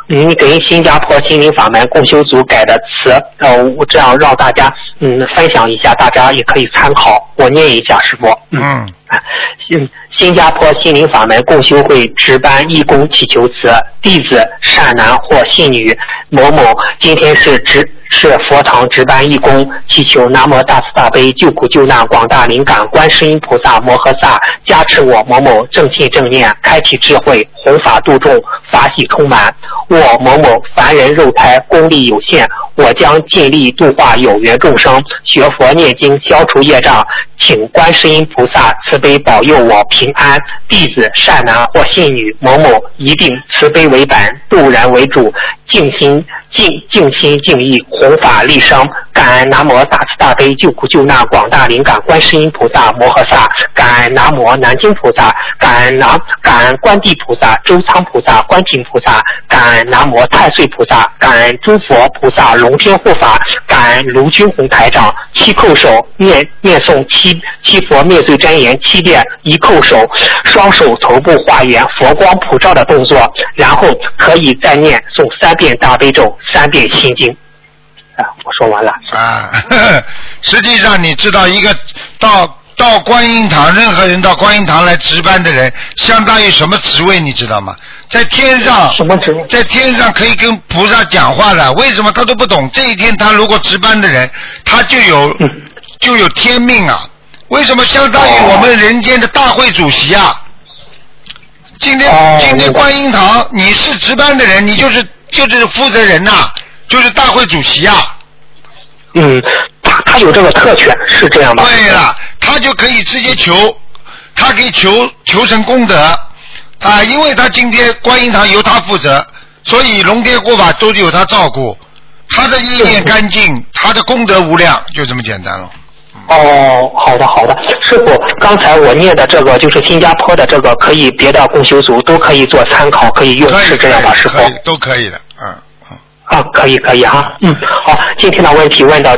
您给新加坡心灵法门共修组改的词，我这样让大家分享一下，大家也可以参考。我念一下，师父。新加坡心灵法门共修会值班义工祈求词：弟子善男或信女某某，今天是佛堂值班义工，祈求南无大慈大悲救苦救难广大灵感观世音菩萨摩诃萨加持我某某正信正念，开启智慧，弘法度众，法喜充满。我某某凡人肉胎功力有限，我将尽力度化有缘众生，学佛念经消除业障，请观世音菩萨慈悲保佑我平安。弟子善男或信女某某一定慈悲为本，度人为主，静心静意，弘法利生。感恩南无大慈大悲救苦救难广大灵感观世音菩萨摩诃萨，感恩南无南京菩萨，感恩观地菩萨、周仓菩萨、观景菩萨，感恩南无太岁菩萨，感恩诸佛菩萨龙天护法，感恩卢军宏台长。七叩首，念诵七佛灭罪真言7遍，一叩首，双手头部画圆佛光普照的动作，然后可以再念诵3遍大悲咒，3遍心经。我说完了。 实际上你知道，一个到观音堂，任何人到观音堂来值班的人，相当于什么职位你知道吗？在天上， 什么职位？ 在天上可以跟菩萨讲话的。为什么他都不懂？这一天他如果值班的人，他就有天命啊。为什么相当于我们人间的大会主席啊？今天观音堂你是值班的人，你就是负责人呐，就是大会主席啊。 他有这个特权，是这样吗？ 对了，他就可以直接他可以求成功德啊，因为他今天观音堂由他负责，所以龙天护法都有他照顾，他的意念干净，他的功德无量，就这么简单了。 好的，师傅，刚才我念的这个就是新加坡的这个，可以别的共修组都可以做参考，可以用，是这样吧，师傅？ 都可以的， 可以哈。好，今天的问题问到